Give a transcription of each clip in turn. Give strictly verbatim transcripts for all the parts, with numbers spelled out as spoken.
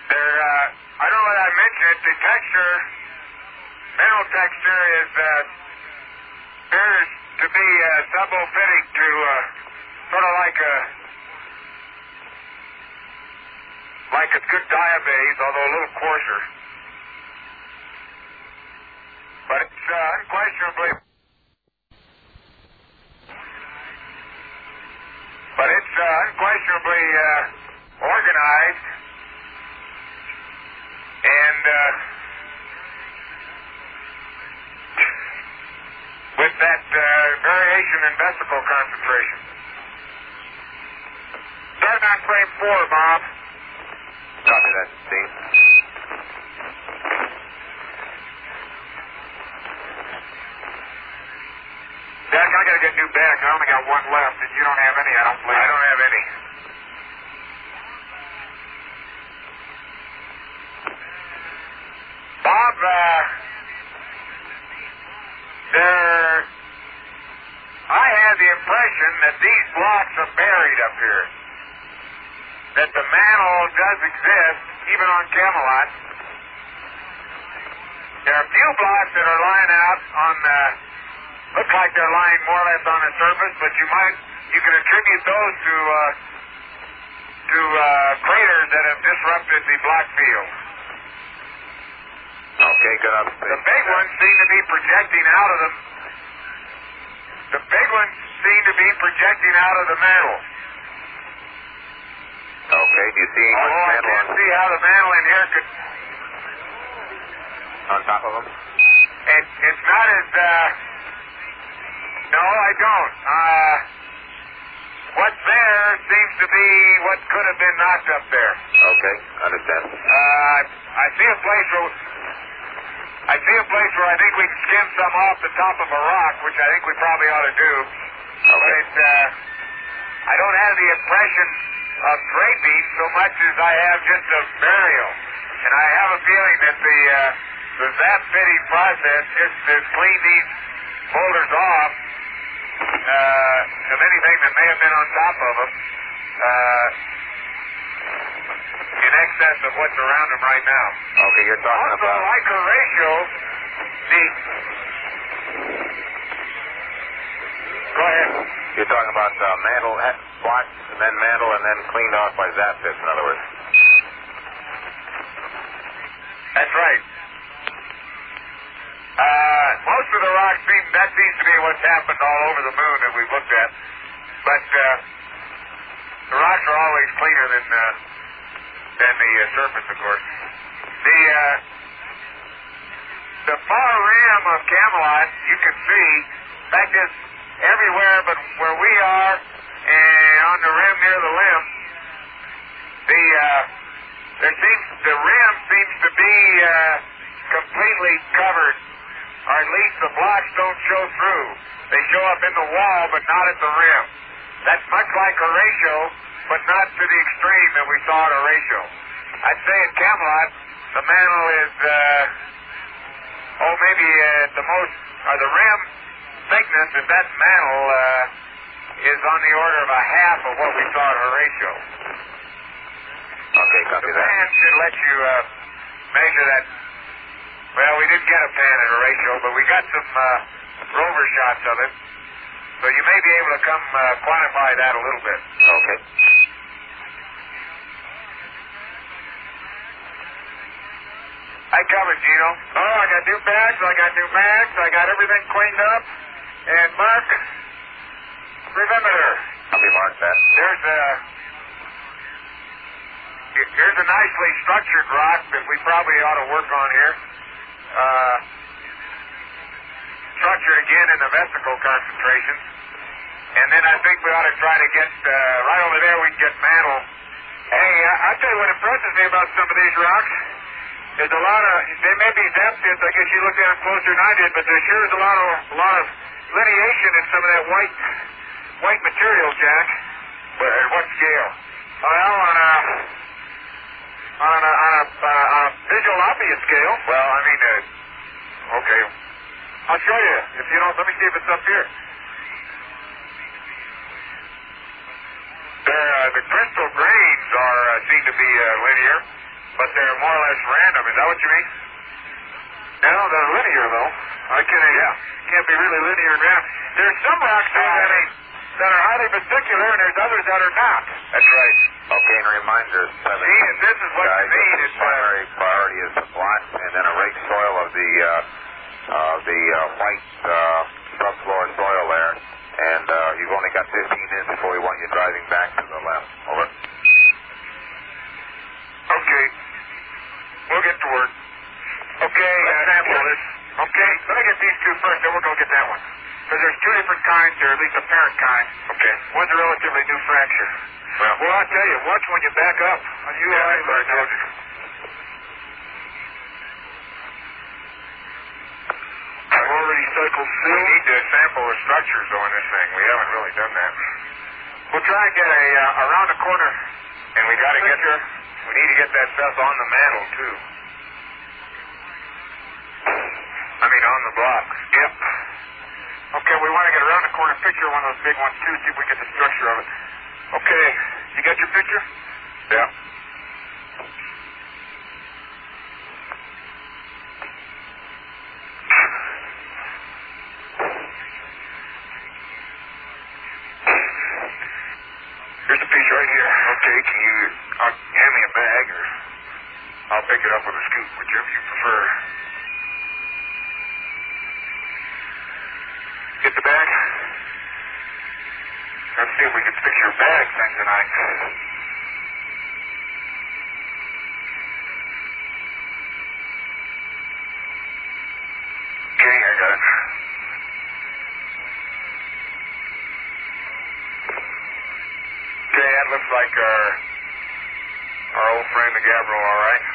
They're, uh, I don't know whether I mentioned it, the texture, mineral texture is, uh, appears to be uh, subophytic to, uh, sort of like a, like a good diabase, although a little coarser. But it's uh, unquestionably, but it's uh, unquestionably uh, organized, and uh, with that uh, variation in vesicle concentration. Start on frame four, Bob. Copy that, Steve. Jack, I gotta get new bags. I only got one left, and you don't have any, I don't believe. I don't have any. Bob, uh, there, I had the impression that these blocks are buried up here. That the mantle does exist, even on Camelot. There are a few blocks that are lying out on, uh, look like they're lying more or less on the surface, but you might, you can attribute those to, uh, to, uh, craters that have disrupted the block field. Okay, good up. The big ones seem to be projecting out of the, the big ones seem to be projecting out of the mantle. Okay, do you see much Although I mantle can't on, see how the mantle in here could, on top of them? it, it's not as, uh, no, I don't. Uh, what's there seems to be what could have been knocked up there. Okay, understand. Uh, I see a place where, I see a place where I think we can skim some off the top of a rock, which I think we probably ought to do. Okay. But it, uh, I don't have the impression of draping so much as I have just a burial. And I have a feeling that the, uh, the zap fitting process just to clean these boulders off uh, of anything that may have been on top of them uh, in excess of what's around them right now. Okay, you're talking Also, about... like a ratio, the... Go ahead. You're talking about uh, mantle, eh, blocks, and then mantle, and then cleaned off by zap pits, in other words. That's right. Uh, most of the rocks seem, that seems to be what's happened all over the moon that we've looked at. But uh, the rocks are always cleaner than uh, than the uh, surface, of course. The uh, the far rim of Camelot, you can see, in fact, it's everywhere but where we are and on the rim near the limb. The uh, there seems the rim seems to be uh, completely covered, or at least the blocks don't show through. They show up in the wall, but not at the rim. That's much like Horatio, but not to the extreme that we saw at Horatio. I'd say at Camelot, the mantle is, uh, oh, maybe at the most, or the rim thickness of that mantle uh, is on the order of a half of what we saw at Horatio. Okay, copy The that. pan should let you uh, measure that. Well, we didn't get a pan at Horatio, but we got some uh, rover shots of it. So you may be able to come uh, quantify that a little bit. Okay. I covered, Gino. Oh, I got new bags, I got new mags, I got everything cleaned up. And Mark, perimeter. Copy, mark that. There's a here's a nicely structured rock that we probably ought to work on here. Uh, structure again in the vesicle concentration. And then I think we ought to try to get, uh, right over there we can get mantle. Hey, I, I'll tell you what impresses me about some of these rocks. There's a lot of, they may be depth pits, I guess you looked at them closer than I did, but there sure is a lot of, a lot of lineation in some of that white, white material, Jack. But at what scale? Well, on a, on a, on a, uh, on a visual obvious scale. Well, I mean, uh, okay. I'll show you. If you don't, let me see if it's up here. There, uh, the crystal grains are, uh, seem to be, uh, linear. but they're more or less random. Is that what you mean? No, they're linear, though. I can't, Yeah. can't be really linear and random. There's some rocks that, I mean, that are highly vesicular, and there's others that are not. That's right. Okay, and reminder, seven. See, and this is what guys, you need. the It's, uh, primary priority is the block, and then a rake soil of the uh, uh, the uh, white uh, subfloor soil there. And uh, you've only got fifteen minutes before we want you driving back to the left. Over. okay. We'll get to work. Okay, Let's uh, sample yeah. this. Okay, let me get these two first, then we're going to get that one. Because there's two different kinds, or at least a parent kind. Okay. One's a relatively new fracture. Well, well, I'll tell you, watch when you back up. You Yeah, I, that's what I told you. I've already cycled We through. need to sample the structures on this thing. We haven't really done that. We'll try and get a uh, around the corner. And we got to get Picture. we need to get that stuff on the mantle too. I mean on the block. Yep. Okay, we want to get around the corner picture of one of those big ones too, see if we get the structure of it. Okay, you got your picture? Yeah. Here's a piece right here. Okay, can you uh, hand me a bag or I'll pick it up with a scoop, whichever you prefer. Get the bag. Let's see if we can fix your bag thing tonight. Okay, I got it. Okay, that looks like our our old friend the Gabriel, all right.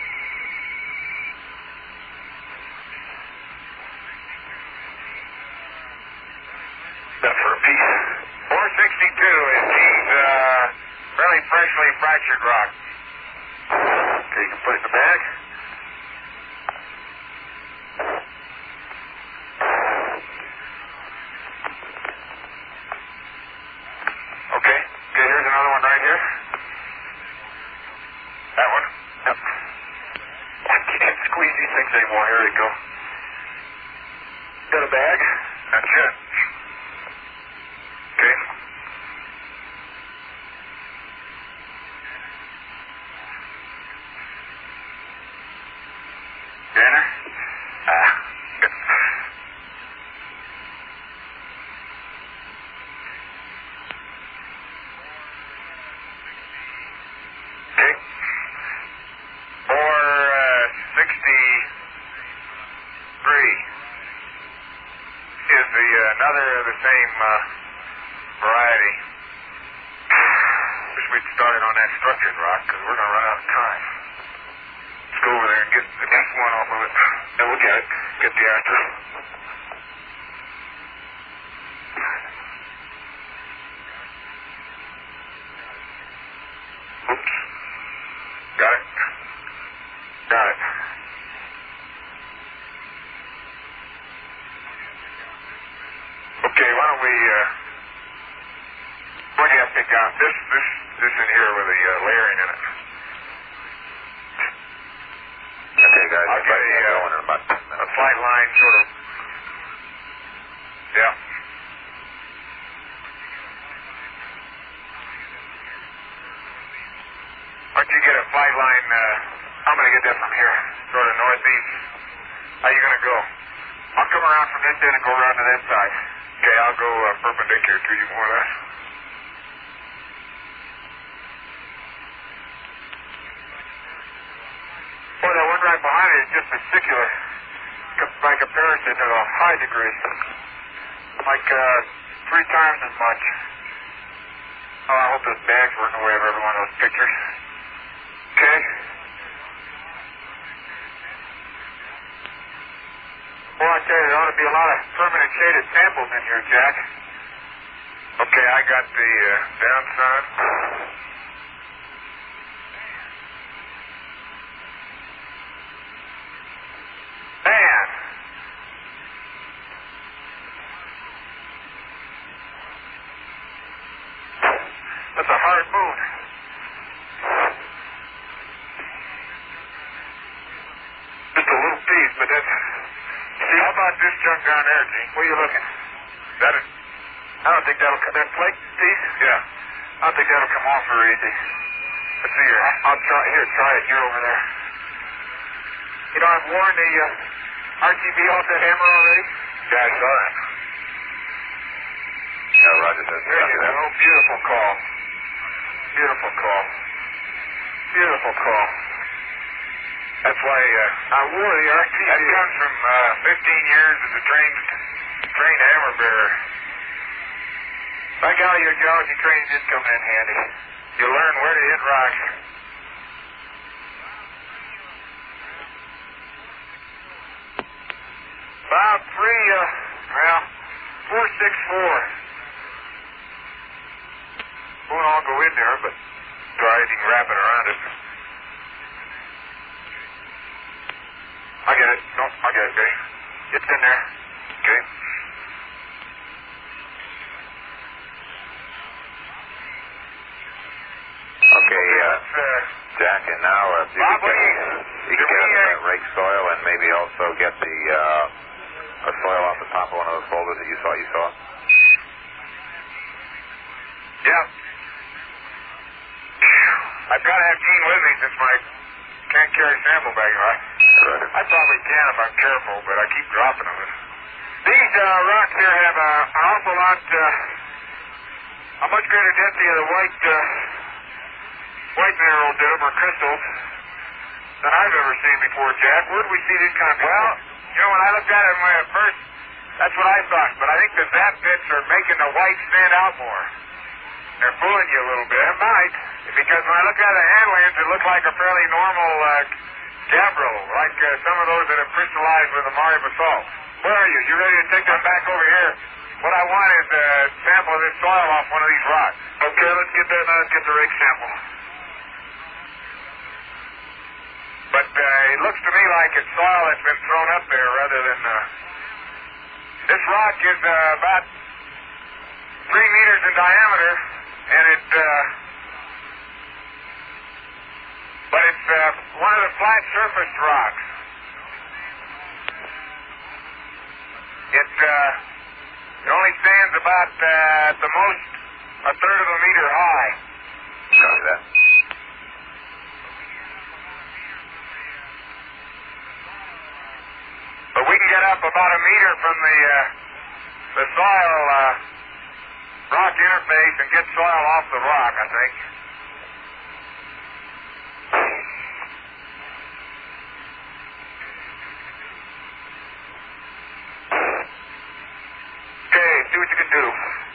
That for a piece. four sixty-two is these uh, fairly freshly fractured rock. Okay, you can put it in the bag. Okay. Okay, here's another one right here. That one? Yep. I can't squeeze these things anymore. Here we go. Got a bag? That's it. Okay. Danner? Ah. Good. Okay. four sixty-three is the uh, another of the same uh, variety. Wish we'd started on that structured rock because we're going to run out of time. Let's go over there and get at least one off of it. Yeah, we'll get it. Get the after. Oops. Got it? Got it. Okay, why don't we, uh, what do you have to pick out? This, this, this in here with the uh, layering in it. Okay, guys. I'll get a, everybody uh, going in about ten A minutes. flight line sort of, yeah. Why don't you get a flight line, uh, I'm going to get that from here, sort of northeast. How you going to go? I'll come around from this end and go around to that side. Okay, I'll go uh, perpendicular to you more or less. Boy, that one right behind it is just vesicular co- by comparison to a high degree. Like uh, three times as much. Oh, I hope those bags weren't in the way of every one of those pictures. Okay. Well, I tell you, there ought to be a lot of permanent shaded samples in here, Jack. Okay, I got the uh, downside. Man! That's a hard moon. about this junk down there, Gene? Where are you looking? That is... I don't think that'll come. That flake piece? Yeah. I don't think that'll come off very easy. Let's see here. I'll, I'll try. Here, try it. You're over there. You know, I've worn the uh, R T B off that hammer already. Yeah, I saw that. Yeah, Roger says There you go. Beautiful call. Beautiful call. Beautiful call. That's why uh, I wore the R T B. that comes from uh, fifteen years as a trained trained hammer bearer. By golly, your geology training did come in handy. You learn where to hit rocks. About three, uh, well, four six four. Won't all go in there, but try it. You can wrap it around it. I get it. No, I get it, okay? It's in there. Okay. Okay, uh, Uh, Jack, and now uh, if you Bob, could what do get, you- you do could get we, us uh, that rake soil and maybe also get the uh, the soil off the top of one of those boulders that you saw you saw. yeah. I've got to have Gene with me since my can't carry sample bag, right? Right. I probably can if I'm careful, but I keep dropping them. These uh, rocks here have uh, an awful lot, uh, a much greater density of the white, uh, white mineral dip or crystals than I've ever seen before, Jack. Where do we see these kind of? Well, you know, when I looked at them at first, that's what I thought. But I think the zap bits are making the white stand out more. They're fooling you a little bit. It might, because when I look at the handlands, it looked like a fairly normal uh, gabbro, like uh, some of those that have crystallized with the Mari basalt. Where are you? You ready to take them back over here? What I want is a sample of this soil off one of these rocks. Okay, let's get that. Let's get the rake sample. But uh, it looks to me like it's soil that's been thrown up there rather than... Uh, this rock is uh, about three meters in diameter, and it... Uh, but it's uh, one of the flat surfaced rocks. It, uh, it only stands about, uh, at the most, a third of a meter high. Copy that. But we can get up about a meter from the uh, the soil uh, rock interface and get soil off the rock, I think. Okay, see what you can do.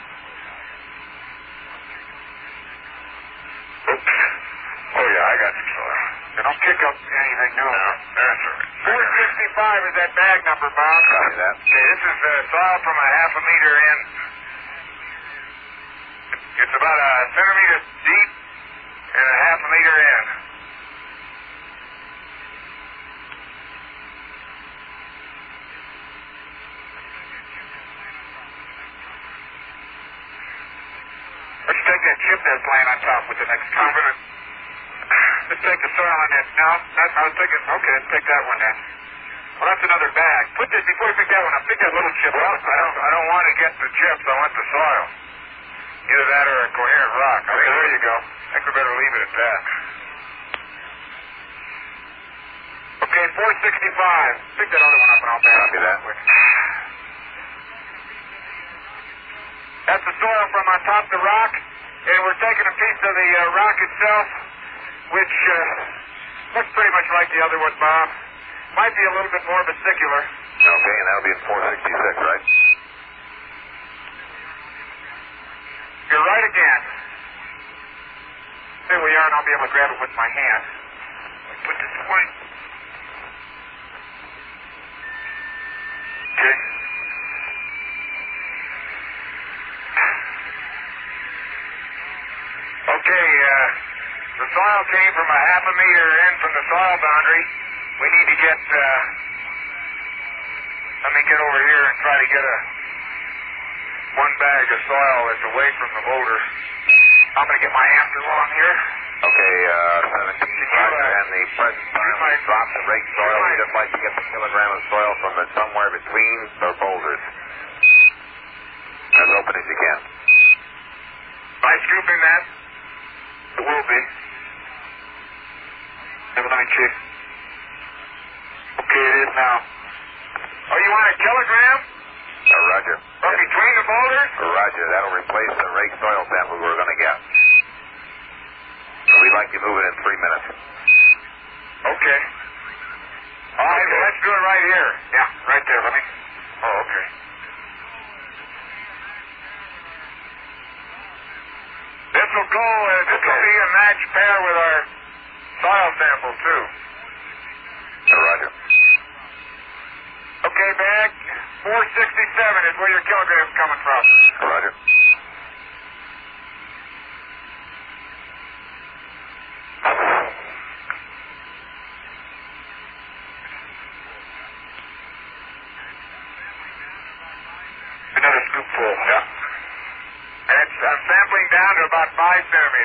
Oops. Oh yeah, I got some soil. And don't kick up anything new. No, that's all right. four sixty-five is that bag number, Bob. Copy that. Okay, this is uh, soil from a half a meter in. It's about a centimeter deep and a half a meter in. Let's take that chip that's laying on top with the next confident. Let's take the soil on that. No, that's, I was thinking, okay, let's take that one then. Well, that's another bag. Put this, before you pick that one up, pick that little chip up. I don't, I don't want to get the chips, I want the soil. Either that or a coherent rock. I think, there you go. I think we better leave it at that. Okay, four sixty-five. Pick that other one up and I'll back Copy that. That's the soil from on top of the rock, and we're taking a piece of the uh, rock itself, which uh, looks pretty much like the other one, Bob. Might be a little bit more vesicular. Okay, and that'll be in four sixty-six, right? You're right again. There we are, and I'll be able to grab it with my hand. Put this away. Okay. Okay, uh, the soil came from a half a meter in from the soil boundary. We need to get, uh, let me get over here and try to get a one bag of soil that's away from the boulder. I'm going to get my hamster along here. Okay, uh, seventeen, Can you, uh, and the present time use my is drop the rake soil. We just like to get the kilogram of soil from it somewhere between the boulders. As open as you can. Am I scooping that? It will be. Let me check. Okay, it is now. Oh, you want a kilogram? Uh, roger. From between the boulders? Roger. That'll replace the rake soil sample we were going to get. So we'd like you to move it in three minutes. Okay. All right, well, let's do it right here. Yeah, right there. Let me. Oh, okay. This will go, uh, this will be a matched pair with our soil sample, too. Uh, roger. Okay, bag. four sixty-seven is where your kilogram's coming from. Roger. Another scoopful. Yeah. And it's, I'm sampling down to about five centimeters.